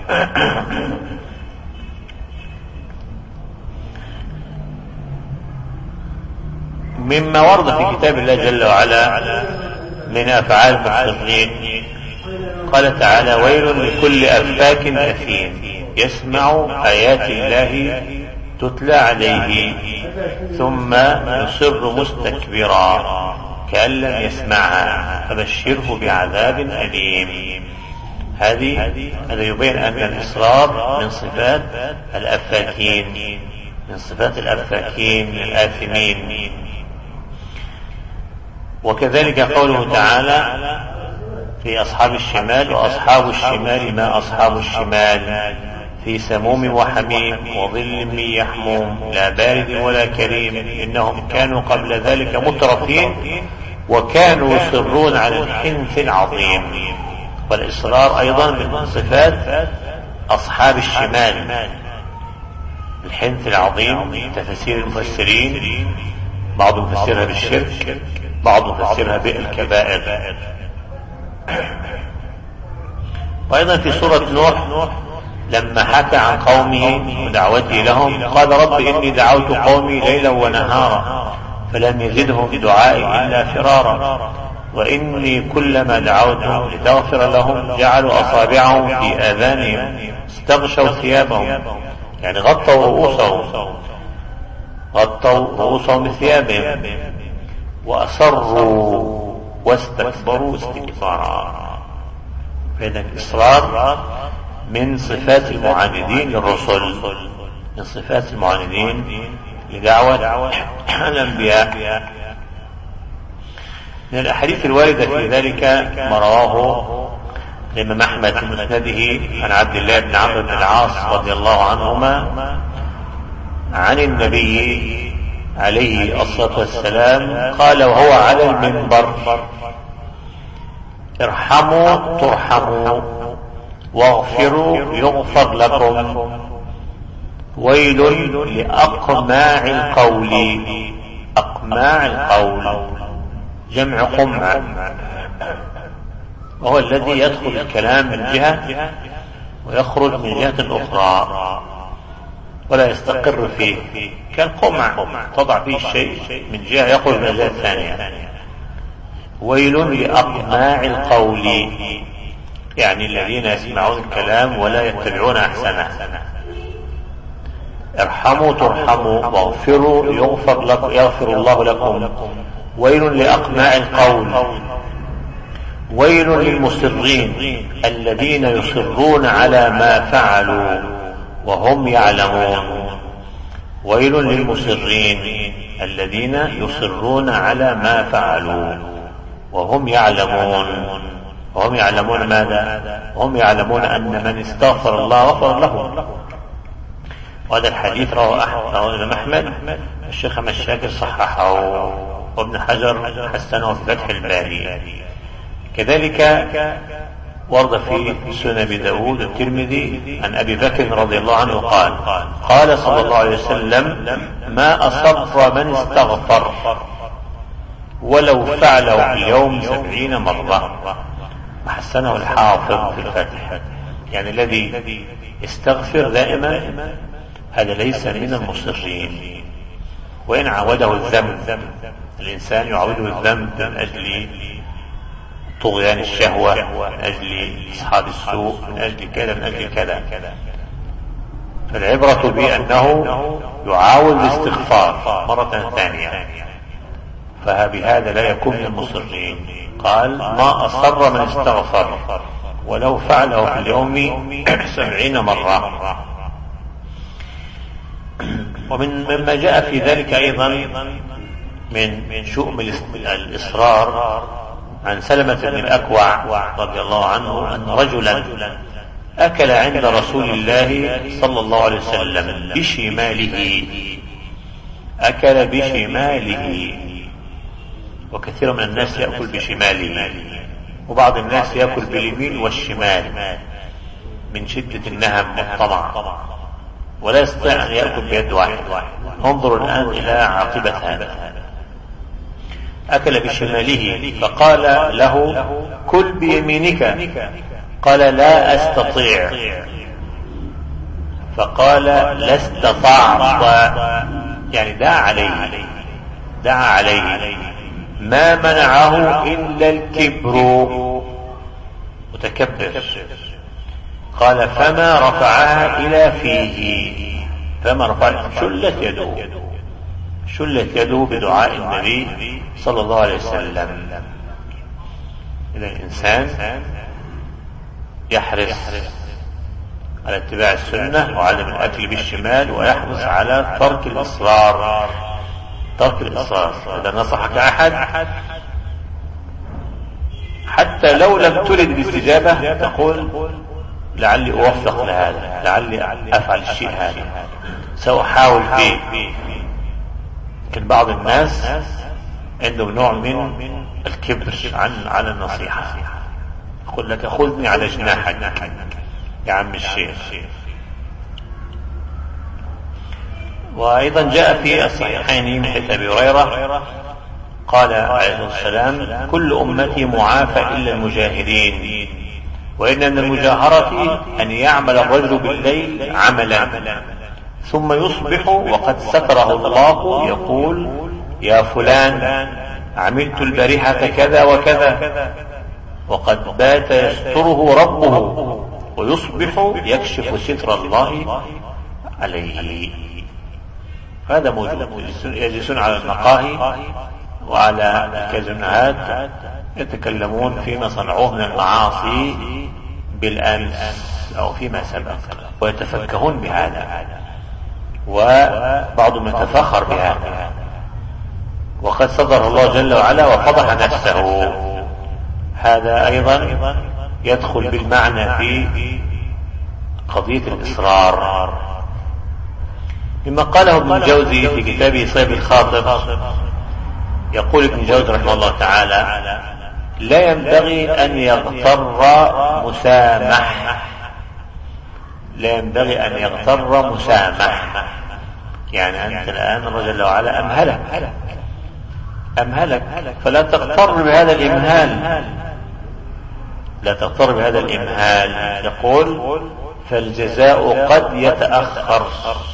مما ورد في كتاب الله جل وعلا من أفعال المصرين قال تعالى: ويل لكل أفاك أثيم يسمع آيات الله تتلى عليه ثم يصر مستكبرا كأن لم يسمعها فبشره بعذاب أليم. هذه هذا يبين أن الإصرار من صفات الأفاكين، من صفات الأفاكين الآثمين. وكذلك قوله تعالى في أصحاب الشمال: وأصحاب الشمال ما أصحاب الشمال في سموم وحميم وظل من يحموم لا بارد ولا كريم إنهم كانوا قبل ذلك مترفين وكانوا يصرون على الحنث العظيم. والإصرار أيضا من صفات أصحاب الشمال، الحنث العظيم. تفسير المفسرين بعضهم يفسرها بالشرك، بعضهم يفسرها بالكبائر. وأيضا في سورة نوح لما حكى عن قومه ودعوته لهم قال: رب إني دعوت قومي ليلا ونهارا فلم يزدهم دعائي إلا فرارا وإني كلما دعوتهم لتغفر لهم جعلوا أصابعهم في آذانهم استغشوا ثيابهم، يعني غطوا رؤوسهم غطوا رؤوسهم بثيابهم وأصروا واستكبروا استكبارا. فإذا الإصرار من صفات المعاندين للرسل، من صفات المعاندين لدعوة الأنبياء. من الأحاديث الواردة في ذلك ما رواه الإمام أحمد في مسنده عن عبد الله بن عمرو بن العاص رضي الله عنهما عن النبي عليه الصلاة والسلام قال وهو على المنبر: ارحموا ترحموا واغفروا يغفر لكم ويل لأقماع القول. أقماع القول جمع قمع، وهو الذي يدخل الكلام من جهة ويخرج من جهة أخرى ولا يستقر فيه، كالقمع تضع فيه الشيء من جهة يخرج من الجهة الثانية. ويل لأقماع القول، يعني الذين يسمعون الكلام ولا يتبعون أحسنه. ارحموا ترحموا واغفروا يغفر, لك يغفر الله لكم ويل لأقماع القول. ويل للمصرين الذين يصرون على ما فعلوا وهم يعلمون. ويل للمصرين الذين يصرون على ما فعلوا وهم يعلمون. وهم يعلمون ماذا؟ هم يعلمون أن من استغفر الله غفر له. وهذا الحديث رواه أحمد أحمد الشيخ مشاكر صححه وابن حجر حسنه في فتح الباري. كذلك ورد في سنن أبي داود الترمذي عن أبي بكر رضي الله عنه قال قال صلى الله عليه وسلم: ما أصر من استغفر ولو فعله اليوم سبعين مرة. حسنه الحافظ في الفتح. يعني الذي يستغفر دائما هذا ليس من المصرين، وإن عوده الذنب. الإنسان يعوده الذنب من أجل طغيان الشهوة، من أجل أصحاب السوء، من أجل كذا من أجل كذا. فالعبرة بأنه يعاود الاستغفار مرة ثانية، فبهذا لا يكون من المصرين. قال ما أصر من استغفر ولو فعله في اليوم سبعين مرة. ومن مما جاء في ذلك أيضا من شؤم الإصرار عن سلمة بن الأكوع رضي الله عنه أن رجلا أكل عند رسول الله صلى الله عليه وسلم بشماله، أكل بشماله، وكثير من الناس يأكل بشماله، وبعض الناس يأكل باليمين والشمال من شدة النهم والطمع، ولا يستطيع أن يأكل بيد واحد. انظروا الآن إلى عاقبة هذا. أكل بشماله فقال له كل بيمينك، قال لا أستطيع، فقال لا استطعت، يعني دعا عليه دعا عليه ما منعه إلا الكبر، متكبر. قال فما رفعها إلى فيه، فما رفعها، شلت يده شلت يده بدعاء النبي صلى الله عليه وسلم. إذا الإنسان يحرص على اتباع السنة وعدم الأكل بالشمال، ويحرص على ترك الإصرار ترك الإصرار. إذا نصحك أحد حتى لو لم ترد بالاستجابة تقول لعلي أوفق لهذا، لعلي أفعل الشيء هذا، سأحاول فيه. لكن بعض الناس عندهم نوع من الكبر عن على النصيحة، يقول لك خذني على جناحك يا عم الشيخ. وأيضا جاء في الصحيحين من حديث أبي هريرة قال عليه السلام كل أمتي معافى إلا المجاهرين، وإن من المجاهرة أن يعمل الرجل بالليل عملا ثم يصبح وقد ستره الله يقول يا فلان عملت البارحة كذا وكذا، وقد بات يستره ربه، ويصبح يكشف ستر الله عليه. هذا موجود. يجلسون على المقاهي وعلى الكازينوهات يتكلمون فيما صنعوه من المعاصي بالأمس أو فيما سبق، ويتفكهون بهذا، وبعضهم يتفخر بهذا، وقد صدر الله جل وعلا وفضح نفسه. هذا أيضا يدخل بالمعنى في قضية الإصرار. مما قاله ابن الجوزي في كتابه صيد الخاطر، يقول ابن الجوزي رحمه الله تعالى لا ينبغي أن يغتر مسامح لا ينبغي أن يغتر مسامح يعني أنت الآن الله جل وعلا أمهلك أمهلك فلا تغتر بهذا الإمهال لا تغتر بهذا الإمهال. يقول فالجزاء قد يتأخر.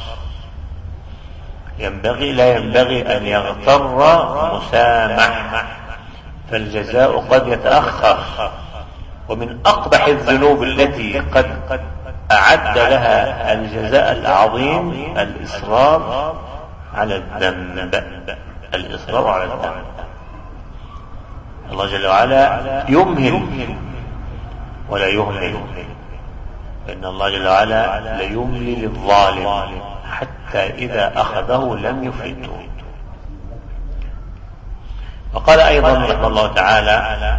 ينبغي لا ينبغي أن يغتر مسامح، فالجزاء قد يتأخر. ومن أقبح الذنوب التي قد أعد لها الجزاء العظيم الإصرار على الذنب الإصرار على الذنب. الله جل وعلا يمهل ولا يهمل، إن الله جل وعلا ليملي للظالم حتى إذا أخذه لم يفلته. وقال أيضا رحمه الله تعالى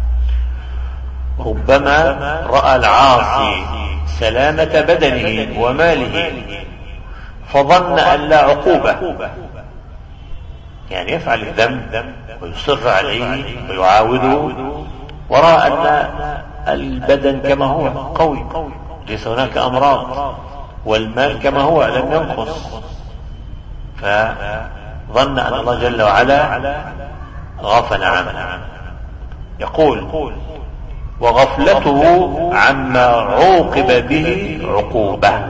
ربما رأى العاصي سلامة بدنه وماله فظن أن لا عقوبة، يعني يفعل الذنب ويصر عليه ويعاوده ورأى أن البدن كما هو قوي، ليس هناك أمراض، والمال كما هو لم ينقص، فظن أن الله جل وعلا غفل عنه. يقول وغفلته عما عوقب به عقوبة،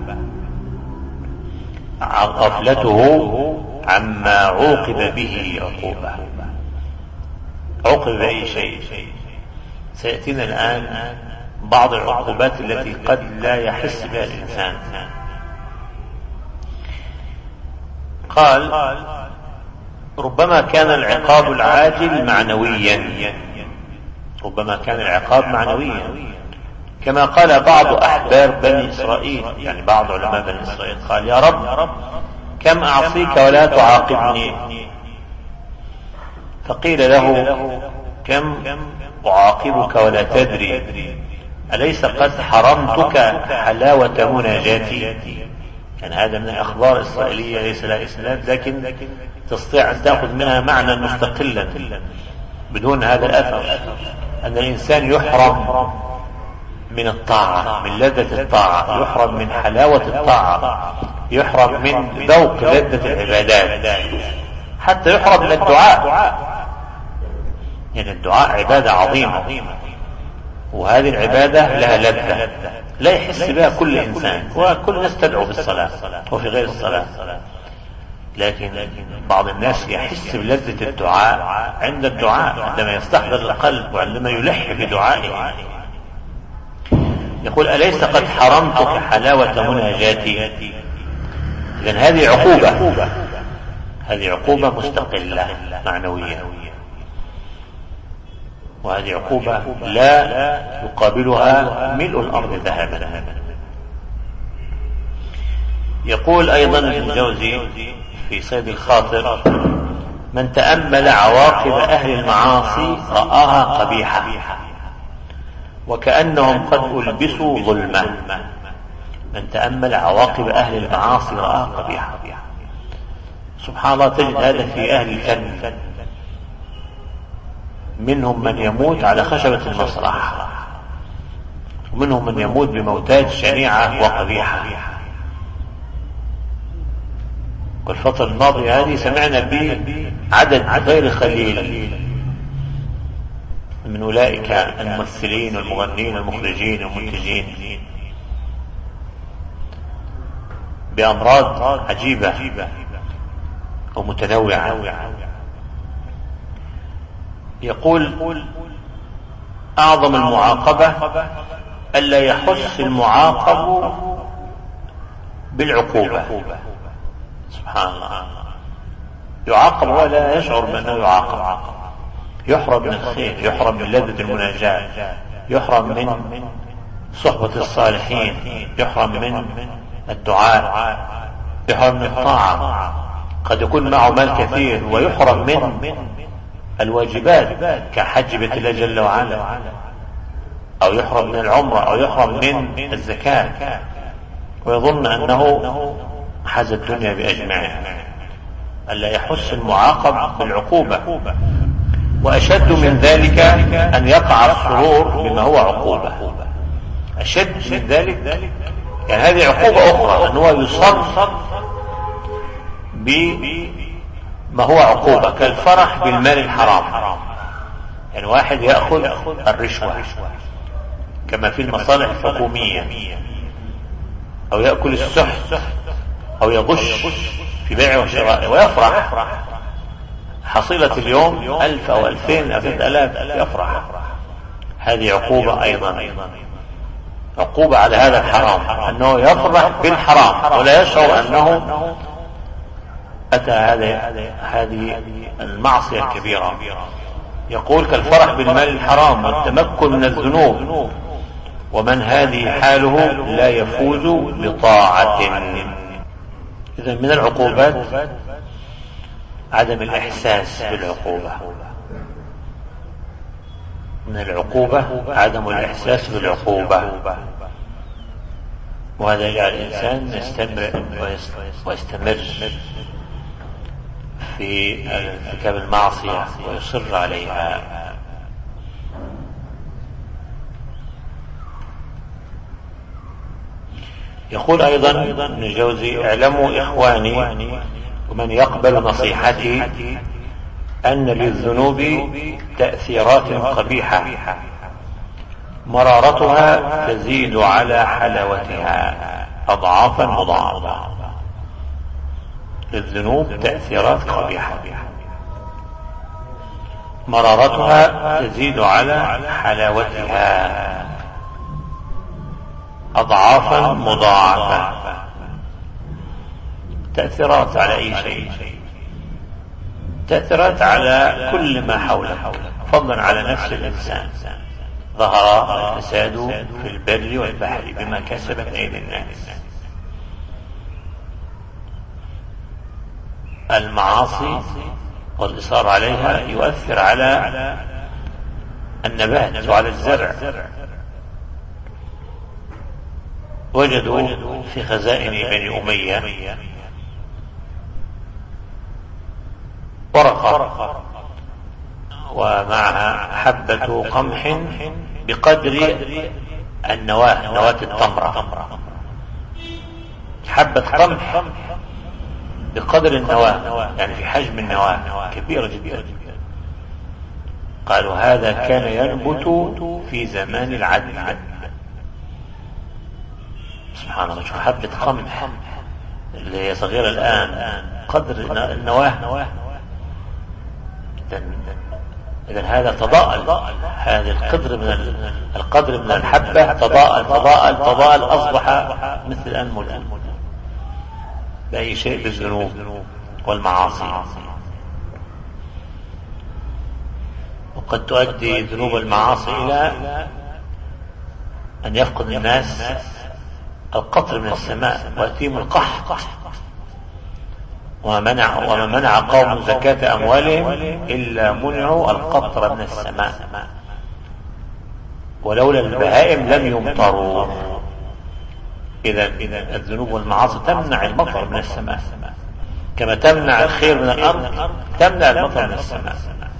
غفلته عما عوقب به عقوبة. عوقب بأي شيء؟ سيأتينا الآن بعض العقوبات التي قد لا يحس بها الإنسان. قال ربما كان العقاب العاجل معنويا، ربما كان العقاب معنويا، كما قال بعض أحبار بني إسرائيل، يعني بعض علماء بني إسرائيل قال يا رب كم أعصيك ولا تعاقبني؟ فقيل له كم أعاقبك ولا تدري؟ أليس قد حرمتك حلاوة مناجاتي؟ يعني هذا من الأخبار الإسرائيلية ليس لها إسناد، لكن تستطيع أن تأخذ منها معنى مستقلا بدون هذا الأثر، أن الإنسان يحرم من الطاعة، من لذة الطاعة، يحرم من حلاوة الطاعة، يحرم من ذوق لذة العبادات، حتى يحرم من الدعاء. يعني الدعاء عبادة عظيمة، وهذه العبادة لها لذة لا يحس بها كل إنسان، وكل الناس تدعو في الصلاة وفي غير الصلاة، لكن بعض الناس يحس بلذة الدعاء عند الدعاء، عندما يستحضر القلب وعندما يلح بدعائه. يقول أليس قد حرمتك حلاوة مناجاتي؟ إذن هذه عقوبة، هذه عقوبة مستقلة معنوية، وهذه عقوبة لا يقابلها ملء الأرض ذهبا. يقول أيضا ابن الجوزي في صيد الخاطر من تأمل عواقب أهل المعاصي رآها قبيحة وكأنهم قد ألبسوا ظلمة. من تأمل عواقب أهل المعاصي رآها قبيحة. سبحان الله، تجد هذا في أهل الفن، منهم من يموت على خشبة المسرح، ومنهم من يموت بموتات شنيعة وقبيحة. والفترة الماضية هذه سمعنا بعدد غير قليل من أولئك الممثلين والمغنين والمخرجين والمنتجين بأمراض عجيبة ومتنوعة. يقول أعظم المعاقبة ألا يحس المعاقب بالعقوبة. سبحان الله، يعاقب ولا يشعر بأنه يعاقب، يحرم من الخير، يحرم من لذة المناجاة، يحرم من صحبة الصالحين، يحرم من الدعاء، يحرم من الطاعة. قد يكون معه مال كثير ويحرم من الواجبات كحج بيت الله جل وعلا، أو يحرم من العمرة، أو يحرم من الزكاة، ويظن أنه حاز الدنيا بأجمعها. ألا يحس المعاقب بالعقوبة. وأشد من ذلك أن يقع السرور بما هو عقوبة. أشد من ذلك، يعني هذه عقوبة أخرى، أنه يصر بما هو عقوبة، كالفرح بالمال الحرام. يعني واحد يأخذ الرشوة كما في المصالح الحكومية، أو يأكل السحت، أو يغش في بيع وشراء ويفرح، حصيلة اليوم ألف أو ألفين أو ثلاث يفرح. هذه عقوبة أيضا، عقوبة على هذا الحرام، أنه يفرح بالحرام ولا يشعر أنه أتى هذه المعصية الكبيرة. يقول كالفرح بالمال الحرام والتمكن من الذنوب، ومن هذه حاله لا يفوز بطاعة. إذن من العقوبات عدم الإحساس بالعقوبة، من العقوبة عدم الإحساس بالعقوبة، وهذا يجعل الإنسان يستمر ويستمر في ارتكاب المعصية ويصر عليها. يقول أيضا ابن الجوزي اعلموا إخواني ومن يقبل نصيحتي أن للذنوب تأثيرات قبيحة مرارتها تزيد على حلاوتها أضعافا مضاعفة. للذنوب تأثيرات قبيحة مرارتها تزيد على حلاوتها أضعافا مضاعفة. تأثيرات على أي شيء؟ تأثيرات على كل ما حوله، فضلا على نفس الإنسان. ظهر الفساد في البر والبحر بما كسبت أيدي الناس. المعاصي والإصرار عليها يؤثر على النبات وعلى الزرع. وجدوا في خزائن بني أمية ورقة ومعها حبة قمح بقدر النواة، نواة التمرة، حبة قمح بقدر النواة، يعني في حجم النواة كبيرة جدا. قالوا هذا كان ينبت في زمان العدل. سبحان الله، شوف حبة قمح اللي هي صغيرة الآن قدر النواة. إذن هذا تضاءل، هذا القدر من القدر من الحبة تضاءل تضاءل تضاءل أصبح مثل الأنملة. بأي شيء بالذنوب والمعاصي. وقد تؤدي ذنوب المعاصي إلى أن يفقد الناس القطر من السماء ويأتيهم القحط. وما منع, وما منع قوم زكاة أموالهم إلا منعوا القطر من السماء، ولولا البهائم لم يمطروا. إذا الذنوب والمعاصي تمنع المطر من السماء، كما تمنع الخير من الأرض تمنع المطر من السماء.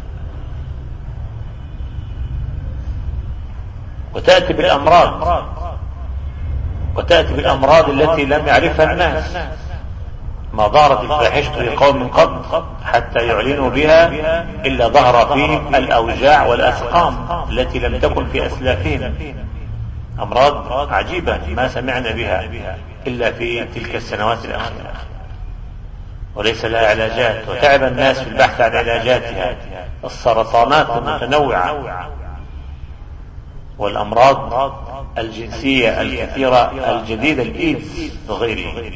وتأتي بالأمراض وتأتي بالأمراض التي لم يعرفها الناس. ما ظهرت الفاحشة لقوم من قبل حتى يعلنوا بها إلا ظهر فيهم الأوجاع والأسقام التي لم تكن في أسلافهم. أمراض عجيبة ما سمعنا بها إلا في تلك السنوات الأخيرة، وليس لها علاجات، وتعب الناس في البحث عن علاجاتها. السرطانات المتنوعة والأمراض الجنسية الكثيرة الجديدة، الإيدز وغيره.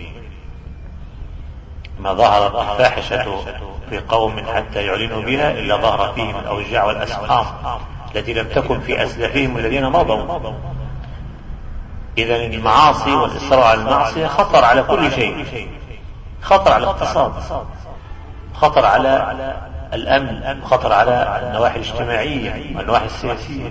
ما ظهرت الفاحشة في قوم حتى يعلنوا بها إلا ظهر فيهم الأوجاع والأسقام التي لم تكن في أسلافهم الذين مضوا. إذن المعاصي والإصرار على المعصية خطر على كل شيء، خطر على الاقتصاد، خطر على الأمن، خطر على النواحي الاجتماعية والنواحي السياسية،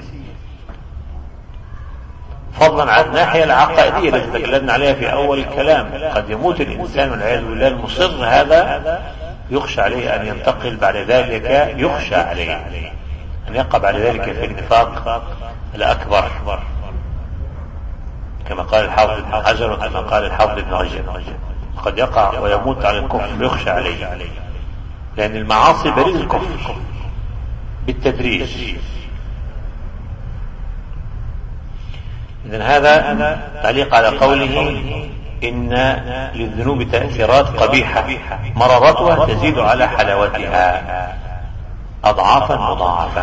فضلا عن الناحية العقائدية التي تكلمنا عليها في أول الكلام. قد يموت الإنسان والعياذ بالله المصر هذا، يخشى عليه أن ينتقل بعد ذلك، يخشى عليه أن يقع بعد ذلك في النفاق الأكبر، كما قال الحافظ ابن حجر وكما قال الحافظ ابن رجب. قد يقع ويموت على الكفر ويخشى عليه، لأن المعاصي بريد الكفر بالتدريج. إذن هذا تعليق على قوله إن للذنوب تأثيرات قبيحة مرارتها تزيد على حلاوتها أضعافا مضاعفة.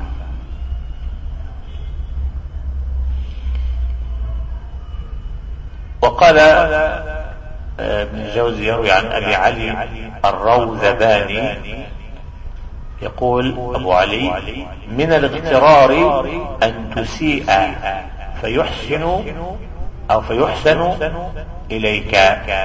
وقال ابن الجوزي يروي عن أبي علي الروذباني يقول أبو علي: من الاغترار أن تسيء فيحسن أو فيحسن إليك،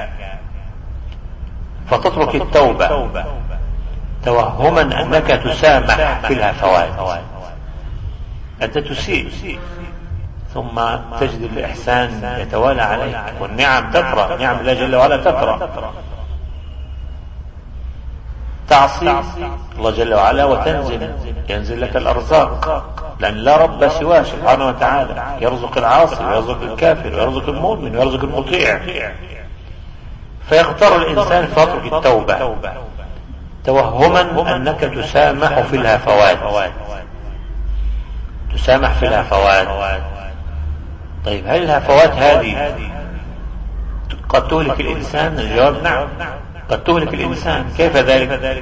فتترك التوبة توهما أنك تسامح في الهفوات. أنت تسيء ثم تجد الإحسان يتوالى عليك، والنعم تترى، نعم الله جل وعلا تترى. تعصي الله جل وعلا وتنزل، ينزل لك الأرزاق، لأن لا رب سواه سبحانه وتعالى، يرزق العاصي ويرزق الكافر ويرزق المؤمن ويرزق المطيع. فيغتر الإنسان فيترك التوبة توهما أنك تسامح في الهفوات، تسامح في الهفوات. طيب هل الهفوات هذه قد تهلك الإنسان؟ الجواب نعم، قد تهلك الإنسان. كيف ذلك؟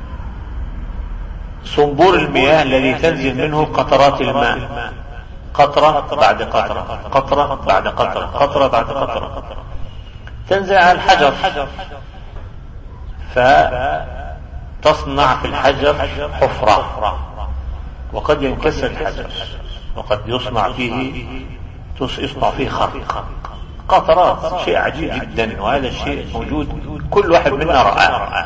صنبور المياه الذي تنزل منه قطرات الماء، قطرة بعد قطرة، قطرة بعد قطرة، قطرة بعد قطرة، تنزل على الحجر فتصنع في الحجر حفرة، وقد ينكسر الحجر، وقد يصنع فيه يصنع فيه خرق، قطرات، شيء عجيب جدا. وهذا الشيء موجود، كل واحد منا رآه.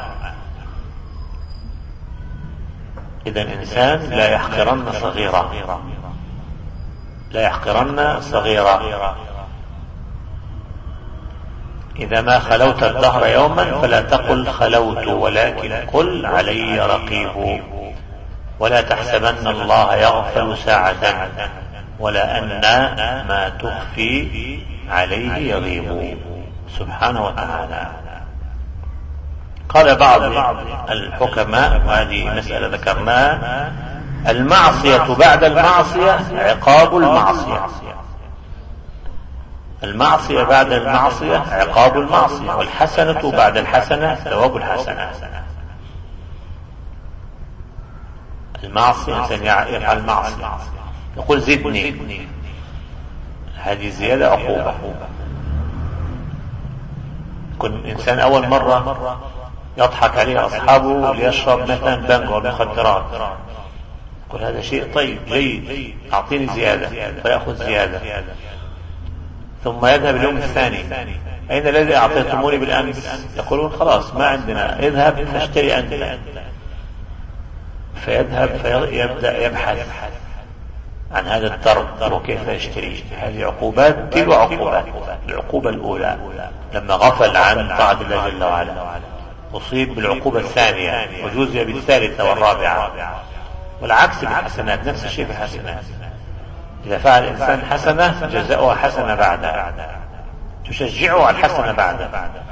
إذا الإنسان لا يحقرن صغيرة، لا يحقرن صغيرة. إذا ما خلوت الدهر يوما فلا تقل خلوت، ولكن قل علي رقيب. ولا تحسبن الله يغفل ساعة، ولا أن ما تخفي عليه يغيب سبحانه وتعالى. قال بعض الحكماء، وهذه مسألة ذكرناها: المعصية بعد المعصية عقاب المعصية، المعصية بعد المعصية عقاب المعصية، والحسنة بعد الحسنة ثواب الحسنة. المعصية إنسان يفعل معصية يقول زدني، هذه زيادة عقوبة. كن إنسان أول مرة يضحك عليه أصحابه ليشرب مثلا بانجو والمخدرات، يقول هذا شيء طيب جيد، أعطيني زيادة، فيأخذ زيادة. ثم يذهب اليوم الثاني: أين الذي أعطيتموني بالأمس؟ يقولون خلاص ما عندنا، اذهب فاشتري أنت. فيذهب فيبدأ يبحث عن هذا الضرب وكيف يشتري. هذه عقوبات تلو عقوبات. العقوبة الأولى لما غفل عن طاعة الله جل وعلا أصيب بالعقوبة الثانية وجوزي بالثالثة والرابعة. والعكس بالحسنات، نفس الشيء بالحسنات. إذا فعل الإنسان حسنة جزاؤها حسنة بعدها، تشجعه على الحسنة بعدها.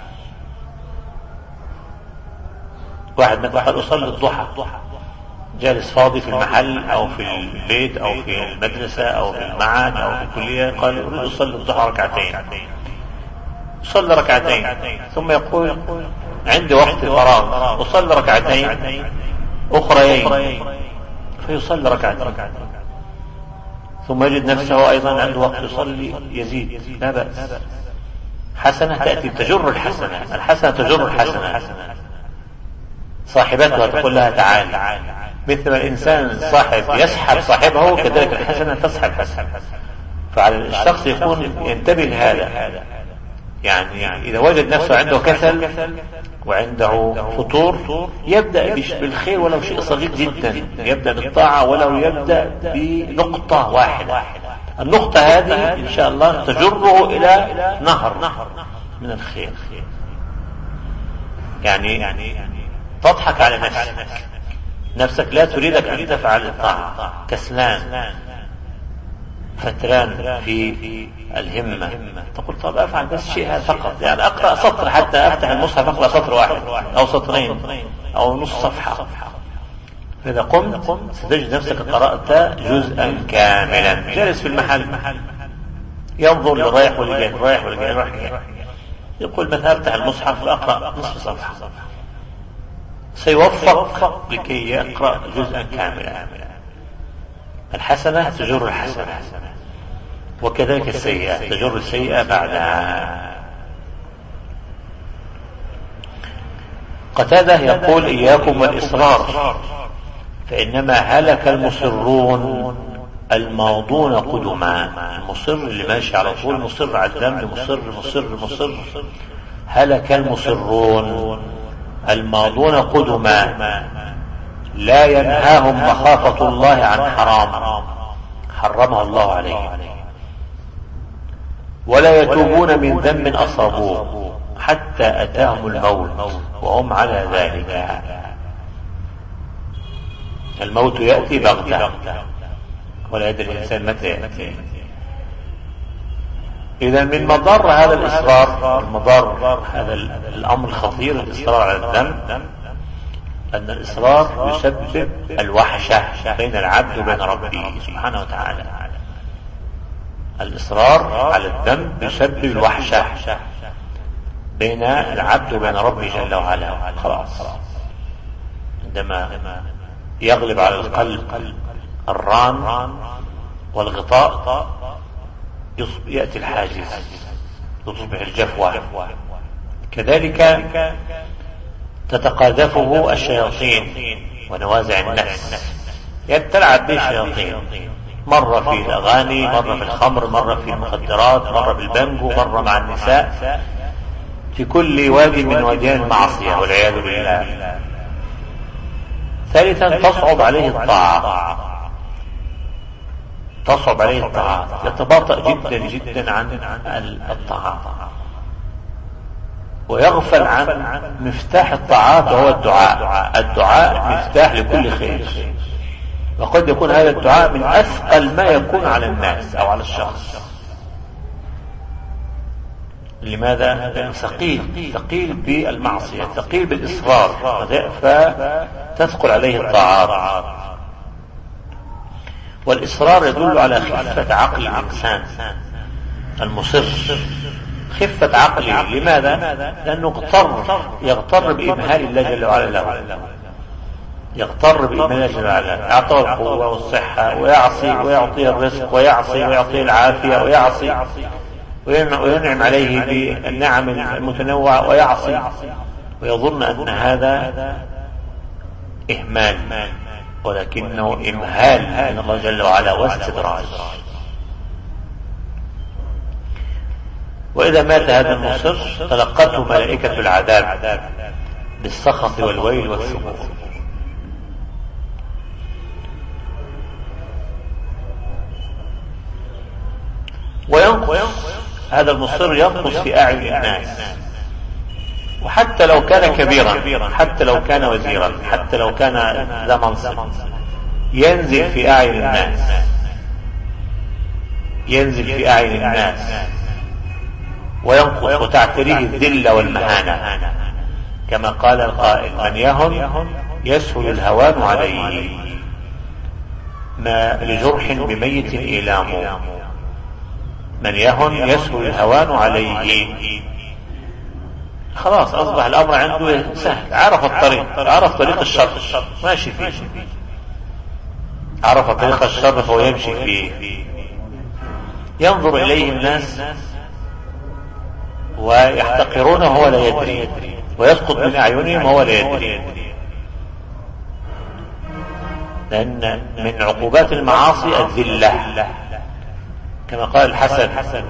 واحد مثلا أصلي الضحى، جالس فاضي في المحل أو في البيت أو في المدرسة أو في المعهد أو في الكلية، قال أريد أصلي الضحى ركعتين، صلى ركعتين، ثم يقول عندي وقت فراغ أصلي ركعتين أخريين، فيصلي ركعتين، ثم يجد نفسه أيضا عنده وقت يصلي يزيد، لا بأس. حسنة تأتي تجر الحسنة، الحسنة تجر الحسنة، صاحبتها تقول لها تعالي. مثل ما الإنسان صاحب يسحب صاحبه، كذلك الحسنة تسحب حسنة. فعلى الشخص يكون ينتبه لهذا، يعني إذا وجد نفسه عنده كسل وعنده فطور يبدأ بالخير ولو شيء صغير جدا، يبدأ بالطاعة ولو يبدأ بنقطة واحدة. النقطة هذه إن شاء الله تجره إلى نهر من الخير. يعني تضحك على نفسك، نفسك لا تريدك أن تفعل الطاعة، كسلان فتران في الهمة، تقول طب أفعل بس شيء هذا فقط، يعني أقرأ سطر، حتى أفتح المصحف أقرأ سطر واحد أو سطرين أو نص صفحة. فإذا قمت ستجد نفسك قرأت جزءا كاملا. جالس في المحل ينظر لرايح ولجاي، رايح ولجاي، رايح، يقول مثلا أفتح المصحف وأقرأ نصف صفحة، سيوفق لكي يقرأ جزءا كاملا. الحسنة تجر الحسنة، وكذلك السيئة تجر السيئة بعدها. قتادة يقول إياكم والإصرار، فإنما هلك المصرون الماضون قدما. المصر اللي ماشي على طول، مصر على الذنب، مصر مصر مصر. هلك المصرون الماضون قدما، لا ينهاهم مخافة الله عن حرام حرمها الله عليه، ولا يتوبون من ذنب أصابوه حتى أتاهم الموت وهم على ذلك. الموت يأتي بغتة ولا يدري الإنسان متى يأتي. إذا من مضار هذا الإصرار، المضار هذا الأمر الخطير، الإصرار على الذنب، أن الإصرار يسبب الوحشة بين العبد وبين ربه سبحانه وتعالى. الإصرار على الذنب يسبب الوحشة بين العبد وبين ربه جل وعلا. خلاص عندما يغلب على القلب الران والغطاء يأتي الحاجز وتصبح الجفوة. كذلك تتقاذفه الشياطين ونوازع النفس، يعني تلعب به الشياطين، مرة في الأغاني، مرة في الخمر، مرة في المخدرات، مرة بالبنجو، مرة مع النساء، في كل وادي من واديان المعصية والعياذ بالله. ثالثا تصعب عليه الطاعة، تصعب عليه الطاعة، يتباطأ جدا جدا عن الطاعات، ويغفل عن مفتاح الطاعات وهو الدعاء. الدعاء مفتاح لكل خير، وقد يكون هذا الدعاء من أثقل ما يكون على الناس أو على الشخص. لماذا؟ لأنه ثقيل، ثقيل بالمعصية، ثقيل بالإصرار، فتثقل عليه الطاعات. والإصرار يدل على خفة عقل الإنسان المصر، خفة عقله. لماذا؟ لأنه اغتر، يغتر بإمهال الله جل وعلا له، يغتر بإمهال الله جل وعلا، أعطاه القوة والصحة ويعصي ويعطيه الرزق ويعصي ويعطيه العافية ويعصي وينعم عليه بالنعم المتنوعة ويعصي، ويظن أن هذا إهمال، ولكنه إمهال من الله جل وعلا واستدراج. وإذا مات هذا المصر تلقته ملائكة العذاب بالسخط والويل والثبور. وينقص هذا المصر، ينقص في أعين الناس، وحتى لو كان كبيرا، حتى لو كان وزيرا، حتى لو كان ذا منصب، ينزل في أعين الناس، ينزل في أعين الناس وينقص، وتعتريه الذلة والمهانة، كما قال القائل: من يهن يسهل الهوان عليه، ما لجرح بميت إيلام، من يهن يسهل الهوان عليه. خلاص أصبح الأمر عنده سهل، عرف الطريق، عرف طريق الشر ماشي فيه، عرف طريق الشر فهو يمشي فيه. ينظر إليه الناس ويحتقرونه وهو لا يدري، ويسقط من أعينهم وهو لا يدري، لأن من عقوبات المعاصي الذلة، كما قال الحسن: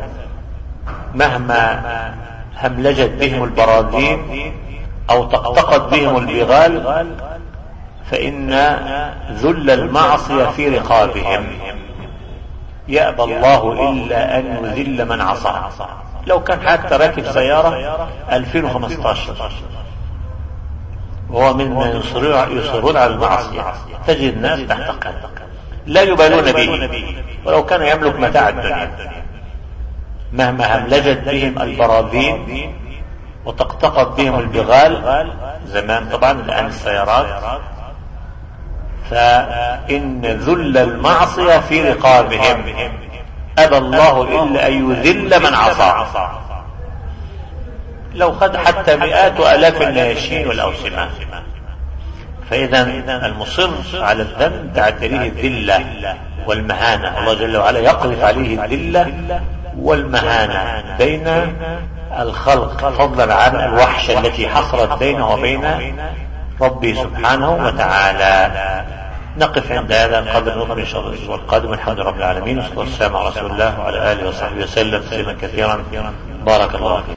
مهما هملجت بهم البراذين أو طقطقت بهم البغال فإن ذل المعصية في رقابهم، يأبى الله إلا أن يذل من عصى. لو كان حتى راكب سيارة ألفين وخمسطاشر وهو من يصرون على المعصية، تجد الناس تحت قدم لا يبالون به، ولو كان يملك متاع الدنيا. مهما هملجت بهم البراذين وطقطقت بهم البغال، زمان طبعا الآن السيارات، فإن ذل المعصية في رقابهم، أبى الله إلا أن يذل من عصى. لو خد حتى مئات وألاف النياشين والأوسمة. فإذا المصر على الذنب تعتريه الذلة والمهانة، الله جل وعلا يقذف عليه الذلة والمهانة بين الخلق، فضلا عن الوحشة التي حصلت بينه وبين ربي سبحانه وتعالى. نقف عند هذا القدر، نقف إن شاء الله الأسبوع القادم. الحمد لله رب العالمين، والصلاة والسلام على رسول الله وعلى آله وصحبه وسلم تسليما كثيرا. بارك الله فيك.